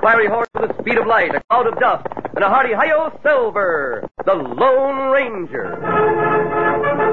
fiery horse with the speed of light, a cloud of dust, and a hearty hi-yo Silver, the Lone Ranger.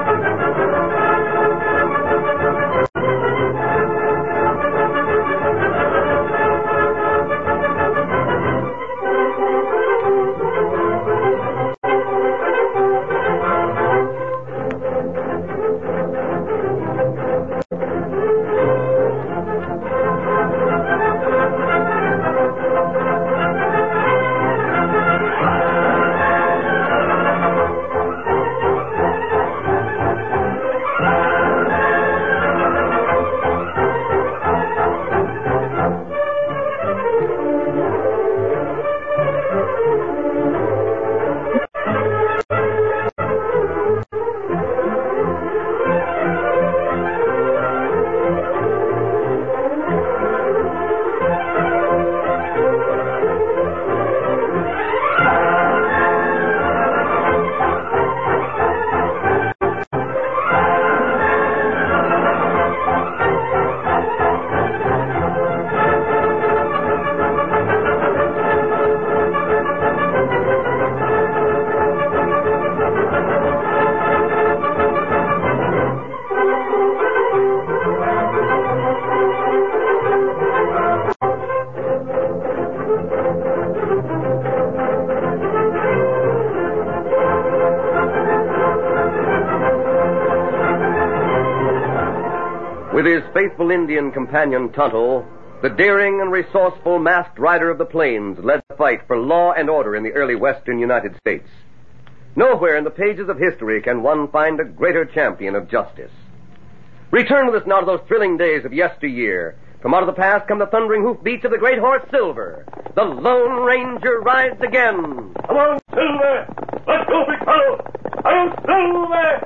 With his faithful Indian companion Tonto, the daring and resourceful masked rider of the plains led the fight for law and order in the early western United States. Nowhere in the pages of history can one find a greater champion of justice. Return with us now to those thrilling days of yesteryear. From out of the past come the thundering hoofbeats of the great horse Silver. The Lone Ranger rides again. Come on, Silver! Let's go, big fellow! I'm Silver!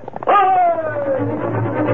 Hi!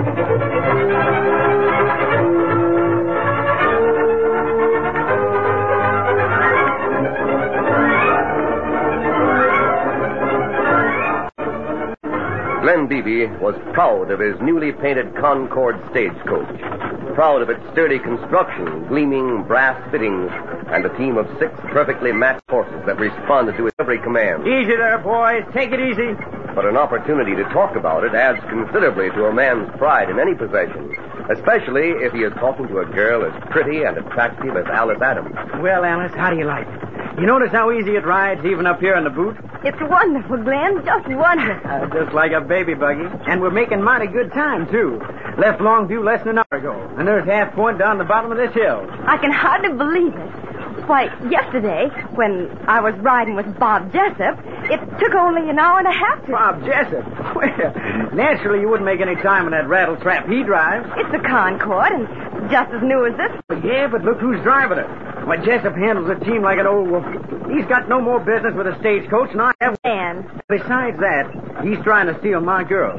Glenn Beebe was proud of his newly painted Concord stagecoach. Proud of its sturdy construction, gleaming brass fittings, and a team of 6 perfectly matched horses that responded to his every command. Easy there, boys. Take it easy. But an opportunity to talk about it adds considerably to a man's pride in any possession, especially if he is talking to a girl as pretty and attractive as Alice Adams. Well, Alice, how do you like it? You notice how easy it rides, even up here in the boot? It's wonderful, Glenn. Just wonderful. Just like a baby buggy. And we're making mighty good time, too. Left Longview less than an hour ago. And there's Half Point down the bottom of this hill. I can hardly believe it. Why, yesterday, when I was riding with Bob Jessup, it took only an hour and a half to... Bob Jessup? Well, naturally you wouldn't make any time in that rattletrap he drives. It's a Concord, and just as new as this. Yeah, but look who's driving it. Why, Jessup handles the team like an old wolf. He's got no more business with a stagecoach than I have. And? Besides that, he's trying to steal my girl.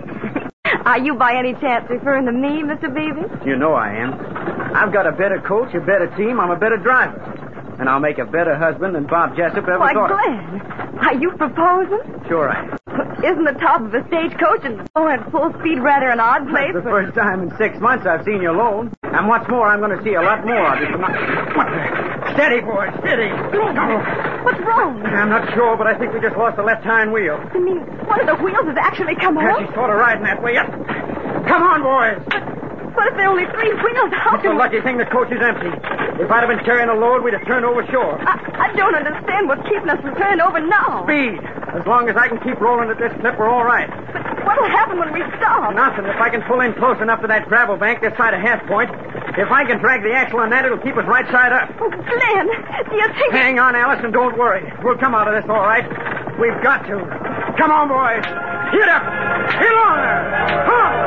Are you by any chance referring to me, Mr. Beebe? You know I am. I've got a better coach, a better team, I'm a better driver. And I'll make a better husband than Bob Jessup ever Why, thought. Glenn, are you proposing? Sure I am. Isn't the top of a stagecoach and going at full speed rather an odd place? That's the first time in 6 months I've seen you alone. And what's more, I'm going to see a lot more of you from now. Steady, boy, steady. Glenn, what's wrong? I'm not sure, but I think we just lost the left hind wheel. You mean one of the wheels has actually come off? She's sort of riding that way. Yep. Come on, boys. But if there are only 3 wheels, how It's a lucky thing the coach is empty. If I'd have been carrying a load, we'd have turned over shore. I don't understand what's keeping us from turning over now. Speed. As long as I can keep rolling at this clip, we're all right. But what'll happen when we stop? Nothing. If I can pull in close enough to that gravel bank this side of Half Point, if I can drag the axle on that, it'll keep us right side up. Oh, Glenn, do you think... Hang on, Alice, and don't worry. We'll come out of this all right. We've got to. Come on, boys. Get up. Get on there. Come on.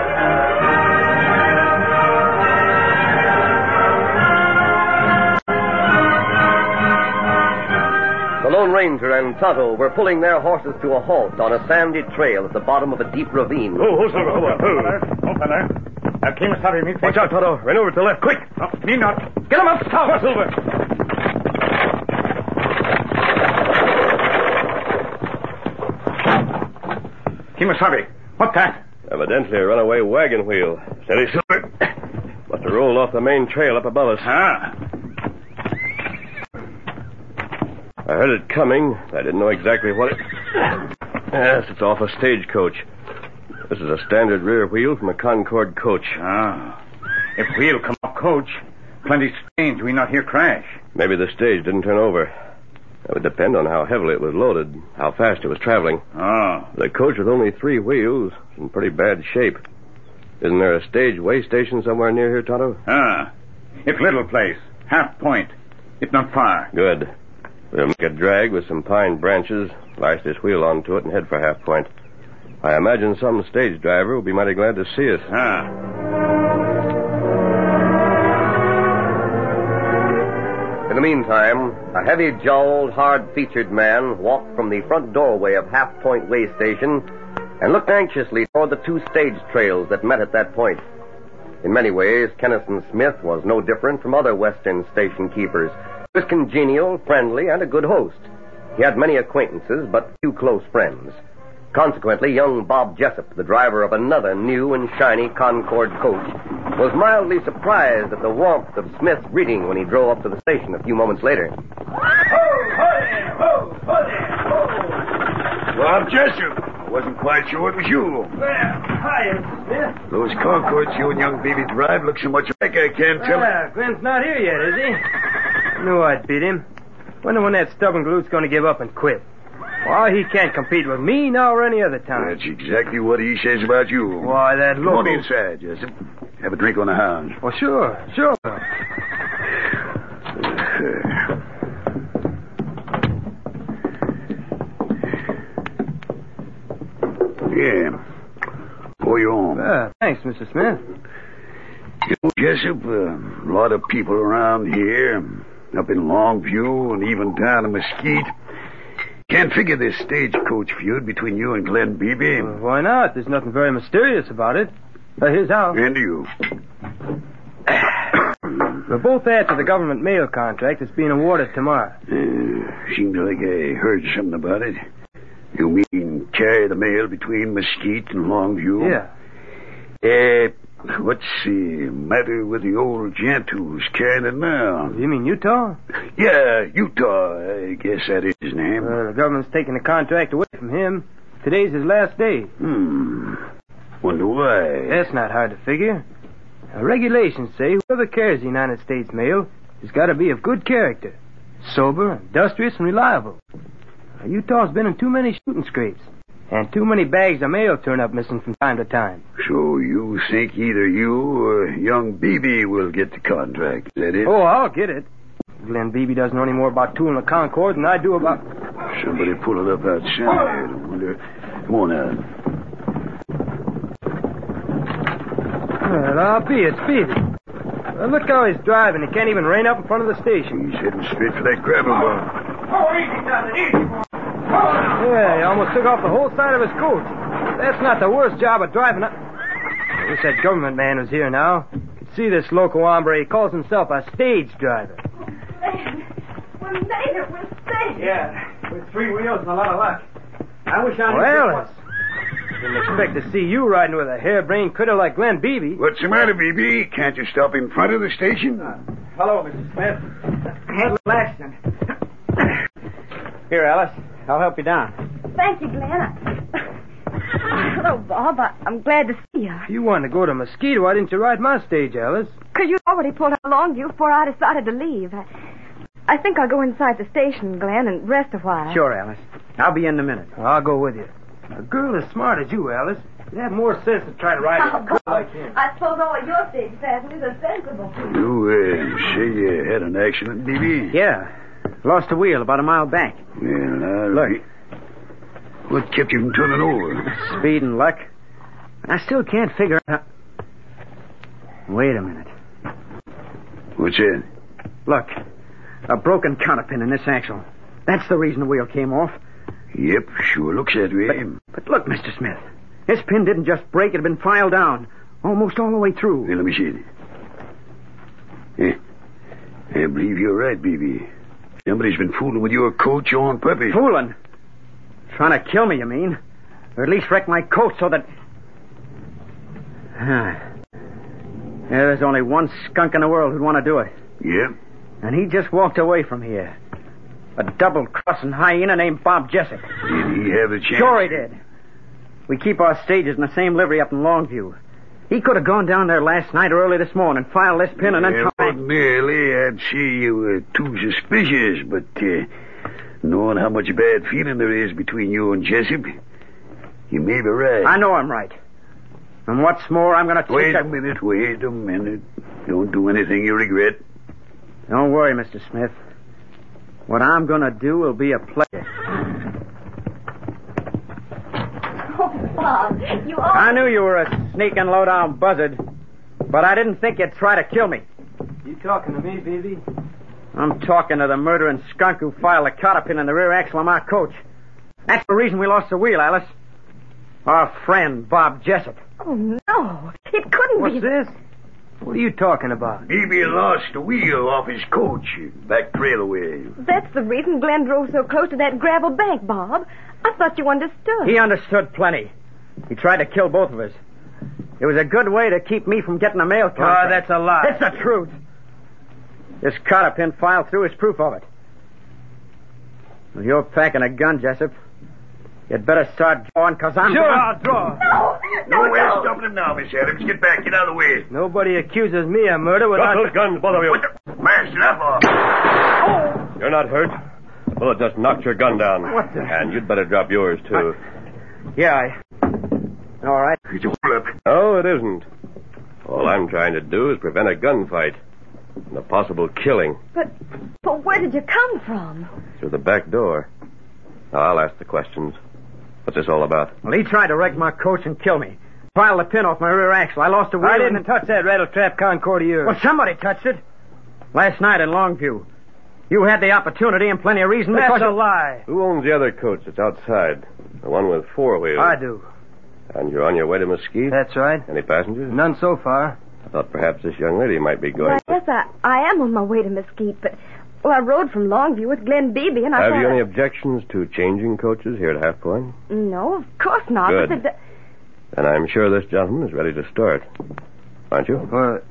The Lone Ranger and Tonto were pulling their horses to a halt on a sandy trail at the bottom of a deep ravine. Oh, Silver, hold on. Hold there. Kemosabe, meet me. Watch out, Tonto. Run over to the left, quick. Oh, need not. Get him up, Tonto. Silver. Kemosabe, what's that? Evidently a runaway wagon wheel. Steady, Silver. Must have rolled off the main trail up above us. Ah. I heard it coming. I didn't know exactly what it... Yes, it's off a stagecoach. This is a standard rear wheel from a Concord coach. Ah. If wheel come off coach, plenty strange we not hear crash. Maybe the stage didn't turn over. That would depend on how heavily it was loaded, how fast it was traveling. Oh. The coach with only 3 wheels is in pretty bad shape. Isn't there a stage way station somewhere near here, Tonto? Ah. If little place, half point. If not far. Good. We'll make a drag with some pine branches, lash this wheel onto it, and head for Half Point. I imagine some stage driver will be mighty glad to see us. Ah. In the meantime, a heavy-jowled, hard-featured man walked from the front doorway of Half Point Way Station and looked anxiously toward the 2 stage trails that met at that point. In many ways, Kennison Smith was no different from other Western station keepers. He was congenial, friendly, and a good host. He had many acquaintances, but few close friends. Consequently, young Bob Jessup, the driver of another new and shiny Concord coach, was mildly surprised at the warmth of Smith's greeting when he drove up to the station a few moments later. Bob Jessup. I wasn't quite sure it was you. Well, hi, Smith. Those Concords you and young Beebe drive look so much alike I can't tell. Glenn's not here yet, is he? Knew I'd beat him. Wonder when that stubborn galoot's going to give up and quit. Why, he can't compete with me now or any other time. That's exactly what he says about you. Why, that Come local... on inside, Jessup. Have a drink on the hounds. Well, sure. Yeah. Pour you on. Thanks, Mr. Smith. You know, Jessup, a lot of people around here, up in Longview and even down in Mesquite, can't figure this stagecoach feud between you and Glenn Beebe. Why not? There's nothing very mysterious about it. Here's how. And you. We're both after the government mail contract that's being awarded tomorrow. Seems like I heard something about it. You mean carry the mail between Mesquite and Longview? Yeah. What's the matter with the old gent who's carrying it now? You mean Utah? Yeah, Utah. I guess that is his name. The government's taking the contract away from him. Today's his last day. Wonder why. That's not hard to figure. Regulations say whoever carries the United States mail has got to be of good character, sober, industrious, and reliable. Utah's been in too many shooting scrapes, and too many bags of mail turn up missing from time to time. So you think either you or young Beebe will get the contract, is that it? Oh, I'll get it. Glenn Beebe doesn't know any more about tooling the Concord than I do about... Somebody pull it up outside. I wonder... Come on now. Well, I'll be it, Beebe. Look how he's driving. He can't even rein up in front of the station. He's heading straight for that gravel bar. Oh, easy, Johnson, easy. Yeah, he almost took off the whole side of his coach. That's not the worst job of driving. I wish that government man was here now. Could see this local hombre. He calls himself a stage driver. We made it. We're safe. Yeah, with 3 wheels and a lot of luck. I wish I knew. Well, didn't expect to see you riding with a harebrained critter like Glenn Beebe. What's the matter, Beebe? Can't you stop in front of the station? Hello, Mrs. Smith. Had a little accident. Here, Alice. I'll help you down. Thank you, Glenn. Hello, Bob. I'm glad to see you. If you wanted to go to Mesquite, why didn't you ride my stage, Alice? Because you already pulled out Longview before I decided to leave. I think I'll go inside the station, Glenn, and rest a while. Sure, Alice. I'll be in a minute. I'll go with you. A girl as smart as you, Alice, you'd have more sense to try to ride with a girl like him. I suppose all of your stage passengers are sensible people. You say you had an accident, Beebe? Yeah. Lost a wheel about a mile back. Well, Look. What kept you from turning over? Speed and luck. I still can't figure out... Wait a minute. What's that? Look. A broken counterpin in this axle. That's the reason the wheel came off. Yep, sure looks that way. But look, Mr. Smith. This pin didn't just break. It had been filed down. Almost all the way through. Hey, let me see it. I believe you're right, Beebe. Somebody's been fooling with your coach on purpose. Fooling? Trying to kill me, you mean? Or at least wreck my coach so that... There's only one skunk in the world who'd want to do it. Yeah? And he just walked away from here. A double-crossing hyena named Bob Jessup. Did he have a chance? Sure he did. We keep our stages in the same livery up in Longview. He could have gone down there last night or early this morning, filed this pin, and then come back. Ordinarily, I'd say you were too suspicious, but knowing how much bad feeling there is between you and Jessup, you may be right. I know I'm right. And what's more, I'm going to take... Wait a minute. Don't do anything you regret. Don't worry, Mr. Smith. What I'm going to do will be a pleasure. Oh, Bob, you always... I knew you were a sneaking low-down buzzard, but I didn't think you'd try to kill me. You talking to me, baby? I'm talking to the murdering skunk who filed a cotter pin in the rear axle of my coach. That's the reason we lost the wheel, Alice. Our friend, Bob Jessup. Oh, no. It couldn't be... What's this? What are you talking about? Maybe he lost the wheel off his coach back trail away. That's the reason Glenn drove so close to that gravel bank, Bob. I thought you understood. He understood plenty. He tried to kill both of us. It was a good way to keep me from getting a mail contract. Oh, that's a lie. It's the truth. This cotter pin filed through is proof of it. Well, you're packing a gun, Jessup. You'd better start drawing, because I'm... Sure, I'll draw. No way of stopping him now, Miss Adams. Get back. Get out of the way. Nobody accuses me of murder without... Drop those guns, both of you. What the... Master, that off. You're not hurt. The bullet just knocked your gun down. What the... And you'd better drop yours, too. Yeah, All right. It's a hold up. No, it isn't. All I'm trying to do is prevent a gunfight and a possible killing. But where did you come from? Through the back door. Now, I'll ask the questions. What's this all about? Well, he tried to wreck my coach and kill me. Filed the pin off my rear axle. I lost a wheel. I didn't touch that rattletrap Concorde of yours. Well, somebody touched it. Last night in Longview. You had the opportunity and plenty of reason That's because... a lie. Who owns the other coach that's outside? The one with 4 wheels. I do. And you're on your way to Mesquite? That's right. Any passengers? None so far. I thought perhaps this young lady might be going. Well, yes, I am on my way to Mesquite, but... Well, I rode from Longview with Glenn Beebe, and I Have thought... you any objections to changing coaches here at Half Point? No, of course not. Good. But And I'm sure this gentleman is ready to start. Aren't you? Well,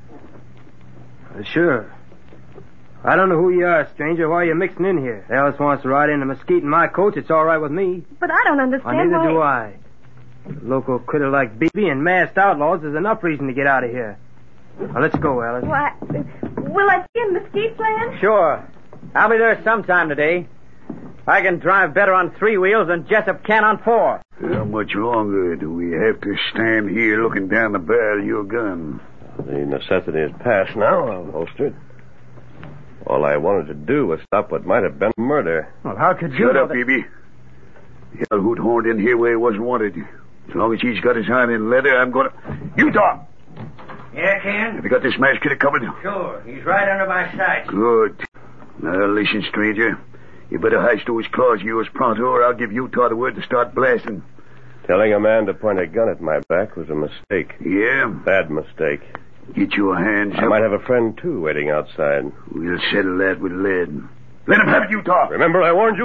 sure. I don't know who you are, stranger. Why are you mixing in here? Alice wants to ride into Mesquite in my coach. It's all right with me. But I don't understand Neither why... do I. A local critter like Beebe and masked outlaws is enough reason to get out of here. Now, let's go, Alice. Why, will I be in Mesquite, Glenn? Sure. I'll be there sometime today. I can drive better on 3 wheels than Jessup can on 4. How much longer do we have to stand here looking down the barrel of your gun? The necessity is past now. I'll holster it. All I wanted to do was stop what might have been murder. Well, how could you Shut know up, that... Beebe. Hell, who'd horned in here where he wasn't wanted? As long as he's got his hand in leather, I'm gonna... You talk! Yeah, Ken? Have you got this mask kid covered? Sure. He's right under my sight. Good. Now, listen, stranger. You better heist those claws of yours pronto, or I'll give Utah the word to start blasting. Telling a man to point a gun at my back was a mistake. Yeah? Bad mistake. Get your hands I up. might have a friend, too, waiting outside. We'll settle that with lead. Let him have it, Utah. Remember I warned you?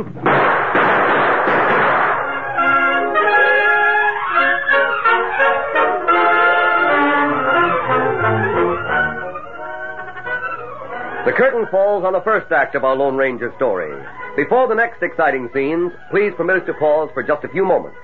The curtain falls on the first act of our Lone Ranger story. Before the next exciting scenes, please permit us to pause for just a few moments.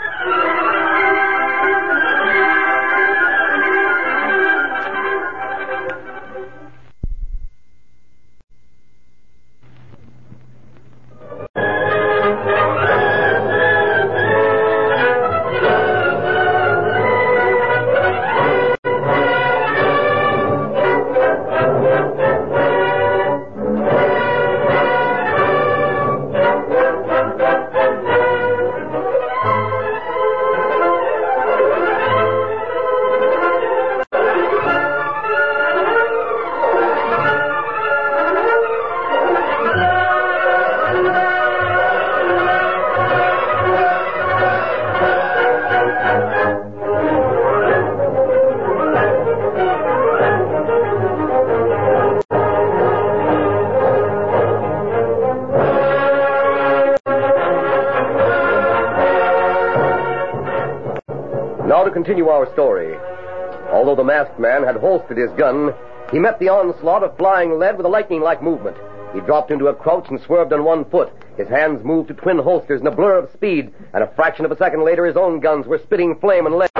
Now to continue our story. Although the masked man had holstered his gun, he met the onslaught of flying lead with a lightning-like movement. He dropped into a crouch and swerved on one foot. His hands moved to twin holsters in a blur of speed, and a fraction of a second later his own guns were spitting flame and lead.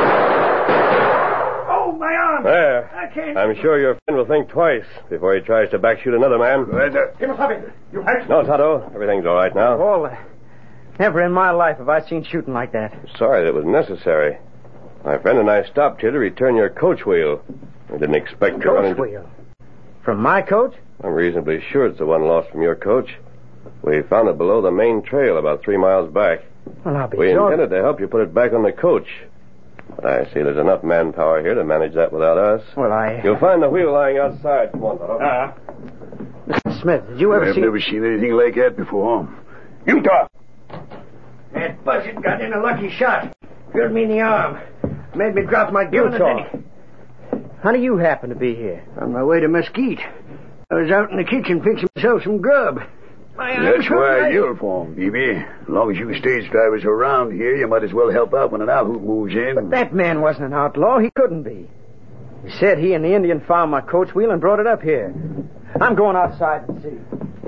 Oh, my arm! There. I can't... I'm sure your friend will think twice before he tries to backshoot another man. Kimasabi, you hurt? No, Tonto. Everything's all right now. Well, never in my life have I seen shooting like that. Sorry that it was necessary. My friend and I stopped here to return your coach wheel. I didn't expect to run Coach into... wheel? From my coach? I'm reasonably sure it's the one lost from your coach. We found it below the main trail about 3 miles back. Well, I'll be We sure. intended to help you put it back on the coach. But I see there's enough manpower here to manage that without us. Well, You'll find the wheel lying outside. Come on, Tonto. Mr. Smith, did you ever I've see... never seen anything like that before. You talk. That buzzard got in a lucky shot. Killed me in the arm. Made me drop my gun. How do you happen to be here? On my way to Mesquite. I was out in the kitchen fixing myself some grub. That's why you're formed, BB. As long as you stage drivers are around here, you might as well help out when an outhoot moves in. But that man wasn't an outlaw. He couldn't be. He said he and the Indian found my coach wheel and brought it up here. I'm going outside and see.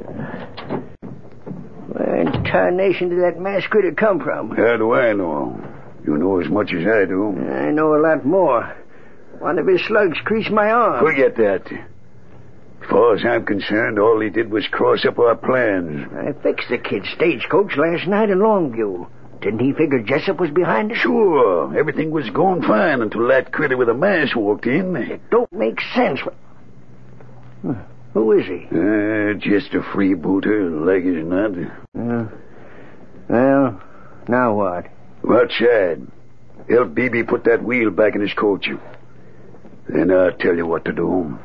Where in tarnation did that masked critter come from? How do I know? You know as much as I do. I know a lot more. One of his slugs creased my arm. Forget that. As far as I'm concerned, all he did was cross up our plans. I fixed the kid's stagecoach last night in Longview. Didn't he figure Jessup was behind it? Sure. Everything was going fine until that critter with a mask walked in. It don't make sense. Who is he? Just a freebooter, like as not. Well, now what? Outside. Help BB put that wheel back in his coach. Then I'll tell you what to do.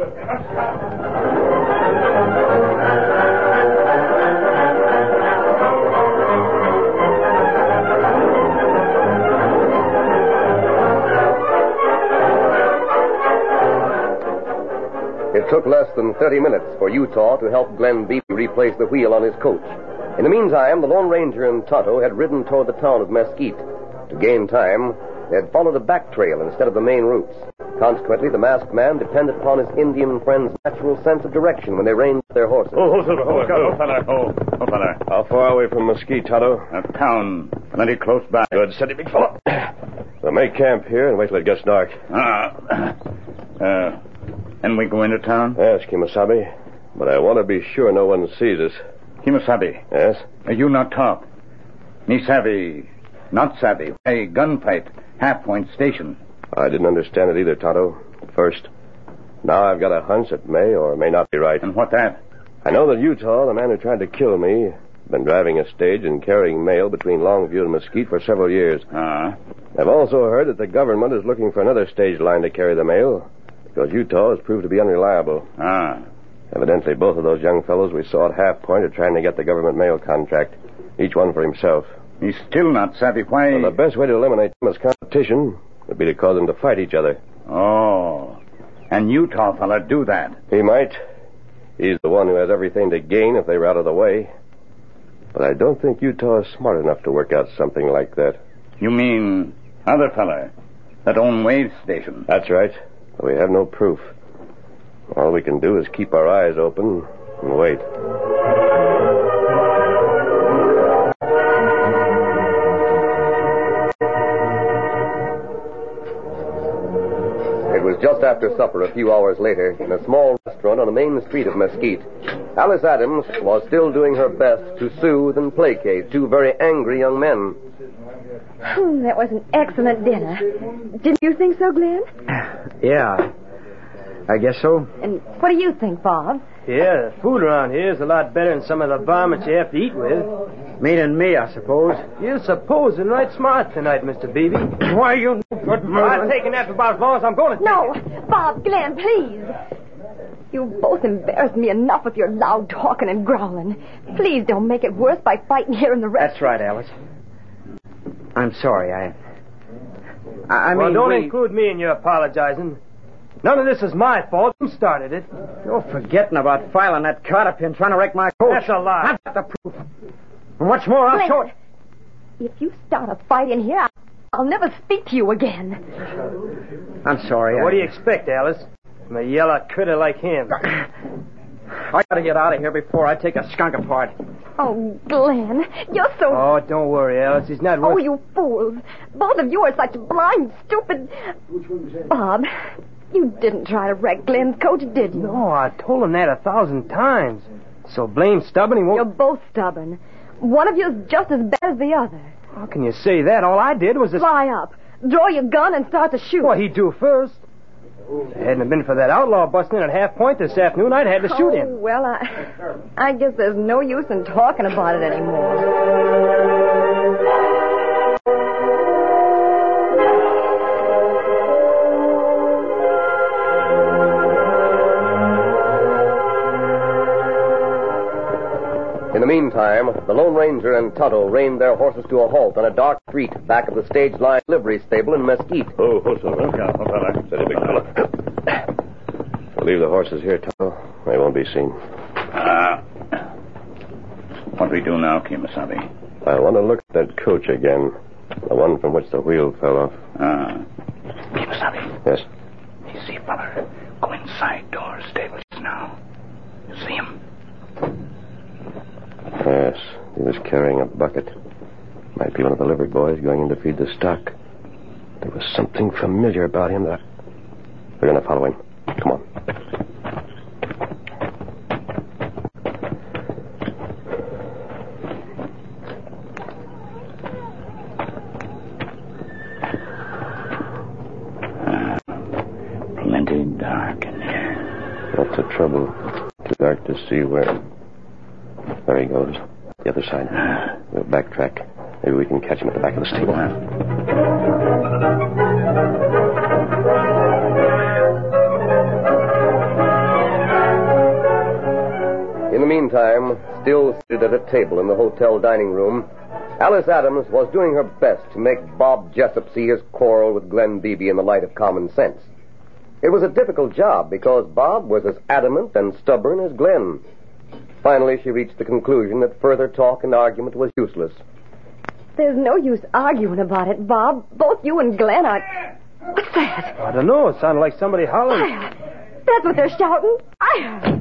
It took less than 30 minutes for Utah to help Glenn Beebe replace the wheel on his coach. In the meantime, the Lone Ranger and Tonto had ridden toward the town of Mesquite. To gain time, they had followed a back trail instead of the main routes. Consequently, the masked man depended upon his Indian friend's natural sense of direction when they reined their horses. fella. How far away from Mesquite, Tonto? A town plenty close by. Good, steady, big fellow. We'll make camp here and wait till it gets dark. And we go into town? Yes, Kimasabi. But I want to be sure no one sees us. Kimasabi. Yes? You not talk. Me savvy. Not savvy. A gunfight. Half Point Station. I didn't understand it either, Tonto. At first. Now I've got a hunch it may or may not be right. And what that? I know that Utah, the man who tried to kill me, been driving a stage and carrying mail between Longview and Mesquite for several years. I've also heard that the government is looking for another stage line to carry the mail, because Utah has proved to be unreliable. Evidently, both of those young fellows we saw at Half Point are trying to get the government mail contract, each one for himself. He's still not savvy. Why? Well, the best way to eliminate them as competition would be to cause them to fight each other. Oh. And Utah fella do that. He might. He's the one who has everything to gain if they were out of the way. But I don't think Utah is smart enough to work out something like that. You mean other fella that own Wave Station? That's right. But we have no proof. All we can do is keep our eyes open and wait. It was just after supper a few hours later in a small restaurant on the main street of Mesquite. Alice Adams was still doing her best to soothe and placate two very angry young men. That was an excellent dinner. Didn't you think so, Glenn? Yeah, I guess so. And what do you think, Bob? Yeah, the food around here is a lot better than some of the varmints you have to eat with. Meaning me, I suppose. You're supposing right smart tonight, Mr. Beebe. Why, you good I'll take a nap about as long as I'm going to. No, Bob, Glenn, please. You both embarrassed me enough with your loud talking and growling. Please don't make it worse by fighting here in the restaurant. That's right, Alice. I'm sorry. I Well, mean, don't include me in your apologizing. None of this is my fault. You started it. You're forgetting about filing that cotter pin trying to wreck my coach. That's a lie. I've got the proof. And what's more, I'll Glenn, show it. if you start a fight in here, I'll never speak to you again. I'm sorry. What do you expect, Alice? From a yellow critter like him. I gotta get out of here before I take a skunk apart. Oh, Glenn, you're so... Oh, don't worry, Alice. He's not Oh, worth... you fools. Both of you are such blind, stupid... Bob, you didn't try to wreck Glenn's coach, did you? No, I told him that 1,000 times. So blame stubborn, he won't... You're both stubborn. One of you's just as bad as the other. How can you say that? All I did was just... Fly up. Draw your gun and start to shoot. Well, he'd do first. If it hadn't been for that outlaw busting in at half point this afternoon, I'd had to shoot him. Oh, well, I guess there's no use in talking about it anymore. In the meantime, the Lone Ranger and Tonto reined their horses to a halt on a dark street back of the stage line livery stable in Mesquite. Oh, Silver. Steady, big fella. We'll leave the horses here, Tonto. They won't be seen. What do we do now, Kemosabe? I want to look at that coach again. The one from which the wheel fell off. Kemosabe. Yes? You see, fella, go inside door stable just now. You see him? Yes, he was carrying a bucket. Might be one of the livery boys going in to feed the stock. There was something familiar about him that... We're going to follow him. Come on. Plenty dark in here. That's the trouble. Too dark to see where... There he goes. The other side. We'll backtrack. Maybe we can catch him at the back of the stable. In the meantime, still seated at a table in the hotel dining room, Alice Adams was doing her best to make Bob Jessup see his quarrel with Glenn Beebe in the light of common sense. It was a difficult job because Bob was as adamant and stubborn as Glenn. Finally, she reached the conclusion that further talk and argument was useless. There's no use arguing about it, Bob. Both you and Glenn are... What's that? I don't know. It sounded like somebody hollering. Fire! That's what they're shouting. Fire!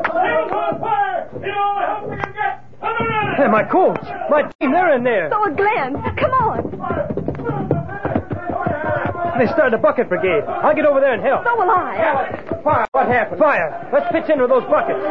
Hey, my coach! My team, they're in there! So is Glenn. Come on. They started a bucket brigade. I'll get over there and help. So will I. Fire! What happened? Fire! Let's pitch in with those buckets.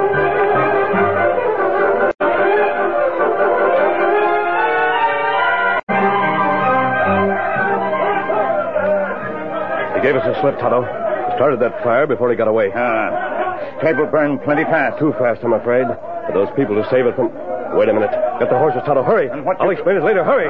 He gave us a slip, Tonto. Started that fire before he got away. Stable burned plenty fast. Too fast, I'm afraid. For those people to save it from... Wait a minute. Get the horses, Tonto. Hurry. I'll explain it later. Hurry.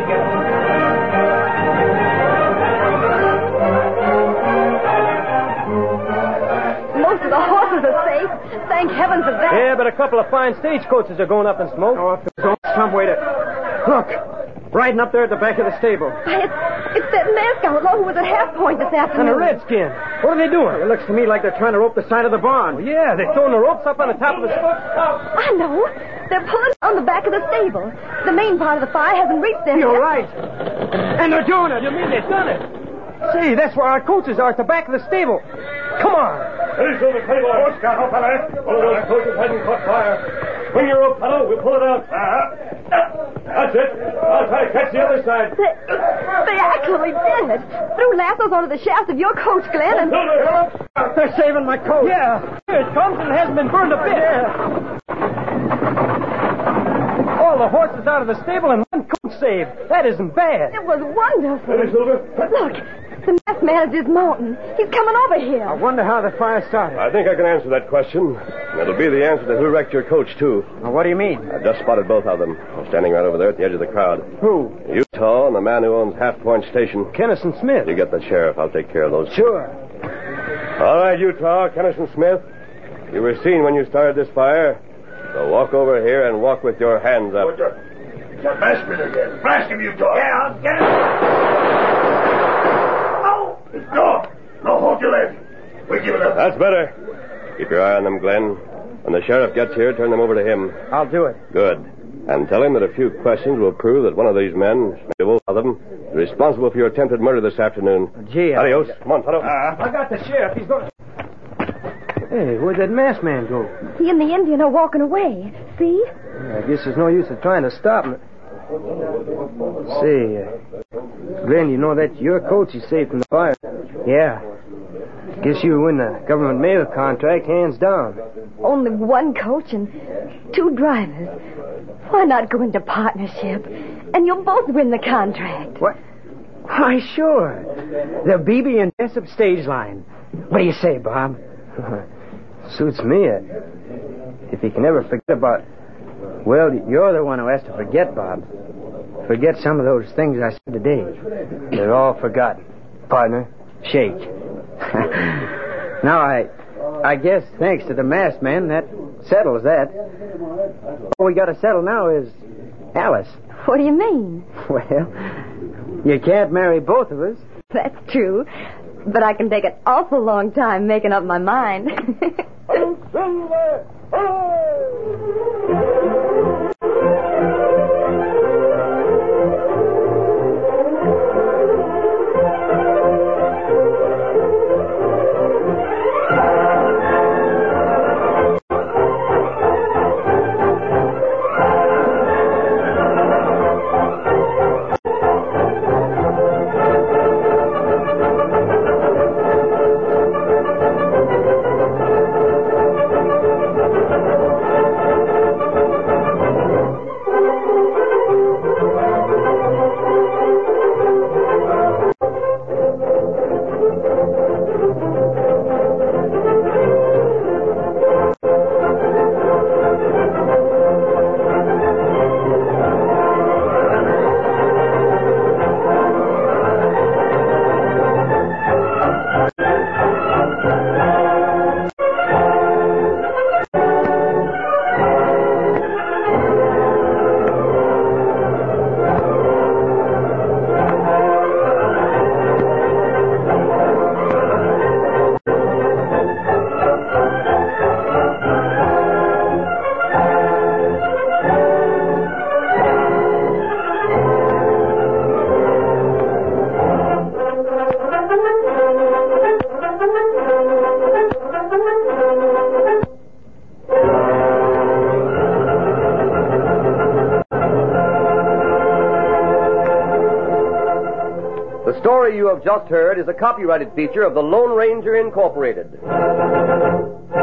Most of the horses are safe. Thank heaven for that. Yeah, but a couple of fine stagecoaches are going up in smoke. Oh, if there's some way to... Look! Riding up there at the back of the stable. It's that masked outlaw who was at half point this afternoon. And a redskin. What are they doing? It looks to me like they're trying to rope the side of the barn. Well, yeah, they're throwing the ropes up on the top of the... I know. They're pulling on the back of the stable. The main part of the fire hasn't reached them You're yet. right. And they're doing it. You mean they've done it? Say, that's where our coaches are, at the back of the stable. Come on. Hey, Silver, steady, boy. Horse got off, fella. One of those coaches hadn't caught fire. Bring your rope, Tonto. We'll pull it out. That's it. I'll try to catch the other side. They actually did. Threw lassos onto the shaft of your coach, Glenn, and... They're saving my coat. Yeah, here it comes, and it hasn't been burned a bit. All the horses out of the stable and one coach saved. That isn't bad. It was wonderful. Hey, Silver. Look, the masked man is dismounting. He's coming over here. I wonder how the fire started. I think I can answer that question. It'll be the answer to who wrecked your coach, too. Now, what do you mean? I've just spotted both of them. They're standing right over there at the edge of the crowd. Who? Utah and the man who owns Half Point Station. Kennison Smith. You get the sheriff. I'll take care of those. Sure. All right, Utah, Kennison Smith. You were seen when you started this fire. So walk over here and walk with your hands up. That bastard again. Blast him, Utah. Yeah, I'll get him. No, hold your leg. We give it up. That's better. Keep your eye on them, Glenn. When the sheriff gets here, turn them over to him. I'll do it. Good. And tell him that a few questions will prove that one of these men, maybe both of them, is responsible for your attempted murder this afternoon. Gee, Adios. Come on, Tonto. I got the sheriff. He's going to... Hey, where'd that masked man go? He and the Indian are walking away. See? I guess there's no use of trying to stop him. Say, Glenn, you know that's your coach you saved from the fire. Yeah. Guess you win the government mail contract hands down. Only one coach and 2 drivers. Why not go into partnership? And you'll both win the contract. What? Why, sure. The Beebe and Jessup stage line. What do you say, Bob? Suits me. If you can ever forget about... Well, you're the one who has to forget, Bob. Forget some of those things I said today. They're all forgotten. Partner, shake. Now, I guess, thanks to the masked man, that settles that. All we got to settle now is Alice. What do you mean? Well, you can't marry both of us. That's true. But I can take an awful long time making up my mind. The story you have just heard is a copyrighted feature of the Lone Ranger Incorporated.